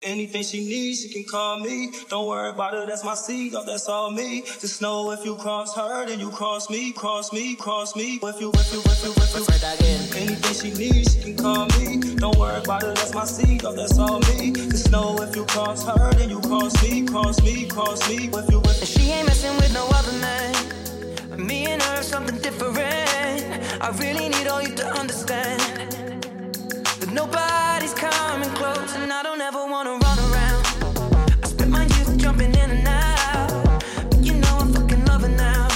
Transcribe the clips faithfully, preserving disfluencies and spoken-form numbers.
Anything she needs, she can call me. Don't worry about it, that's my seed, oh, that's all me. Just know if you cross her, then you cross me, cross me, cross me. If you, if you, if you, if you, if you. Anything she needs, she can call me. Don't worry about it, that's my seed, oh, that's all me. Just know if you cross her, then you cross me, cross me, cross me. If you, if you. She ain't messing with no other man. Me and her, something different. I really need all you to understand that nobody's coming close, and I don't ever wanna run around. I spent my youth jumping in and out, but you know I'm fucking loving now,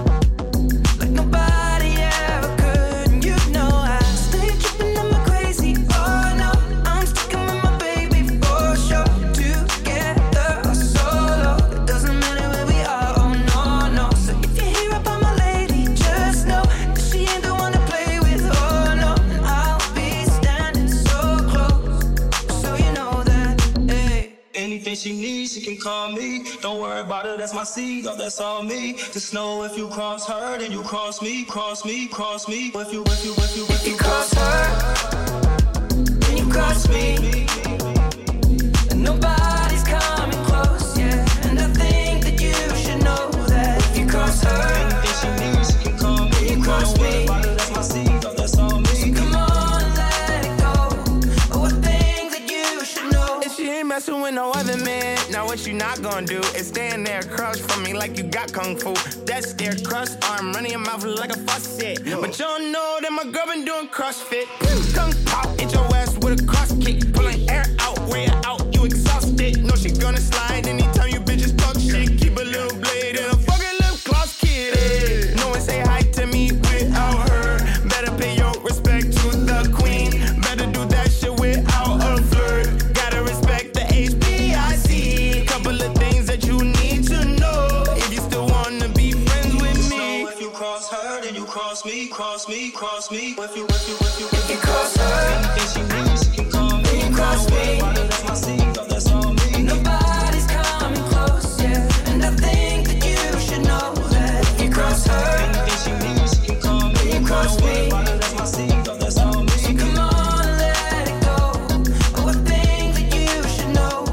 like nobody ever could. And you know I stay tripping, I'm a crazy. Oh no, I'm sticking with my baby for sure. Together or solo, it doesn't matter where we are. Oh no, no. So if you hear about my lady, just know that she ain't the one to play with. Oh no, and I'll be standing so close, so you know that. Hey. Anything she needs, she can call me. Don't worry about it, that's my seed, oh, that's all me. Just know if you cross her, then you cross me, cross me, cross me. If you, if you, if you, if You cross her, then you cross me, and nobody's coming close, yeah. And I think that you should know that if you cross her, anything she needs, she can call me. you cross Don't worry me. about it, that's my seed, oh, that's all me. Come on, let it go. Oh, I think that you should know. And she ain't messing with no other man. Now what you not gonna do is stand there across from me like you got kung fu. That's their crust arm running your mouth like a faucet. But you don't know that my girl been doing CrossFit. Kung pop, hit your ass with a cross kick. Pulling air out, way out, you exhausted. No, she gonna slide anytime you bitches talk shit. Keep a little blade and a fucking lip gloss kid. Hey. No one say hi to me without her. Better pay your respect to the queen. Better do that shit without a flirt. Gotta respect the H B I C. Couple of things that you need to know if you still wanna be friends with Just me. know if you cross her, then you cross me, cross me, cross me. If you, if you, if you, if You cross her, anything she needs, she can call me. you cross Don't worry me. about it, that's my seed, oh, that's all me. Nobody's coming close, yeah. And I think that you should know that if you cross her, Anything she needs, she can call me. you cross Don't worry me. about it, that's my seed, oh, that's all me. Come on, let it go. Oh, I think that you should know.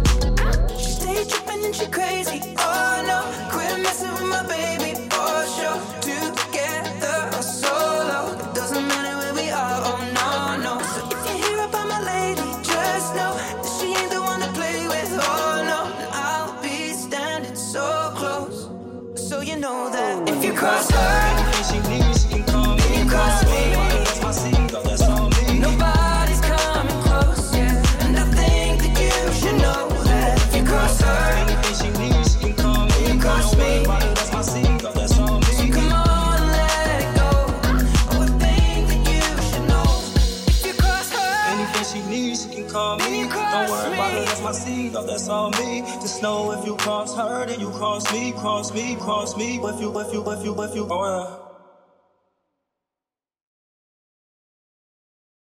She stay tripping and she crazy. Oh no, quit messing with my baby for sure. Together or solo, it doesn't matter where we are. Oh no, no. So if you hear about my lady, just know that she ain't the one to play with. Oh no, and I'll be standing so close, so you know that if you cross her, Anything she needs, she can call me. you cross me. Don't worry about it, that's my seed, oh, that's all me. Nobody's coming close, yeah. And I think that you should know that if you cross her, Anything she needs, she can call me. you cross Don't worry me. about it, that's my seed, oh, that's all me. Come on, let it go. Oh, I think that you should know if you cross her. Anything she needs, she can call Then me. you cross Don't worry about me. it, that's my seed, oh, that's all me. Just know if you cross her, then you cross me, cross me, cross me. If you, if you, if you, if you, oh, yeah.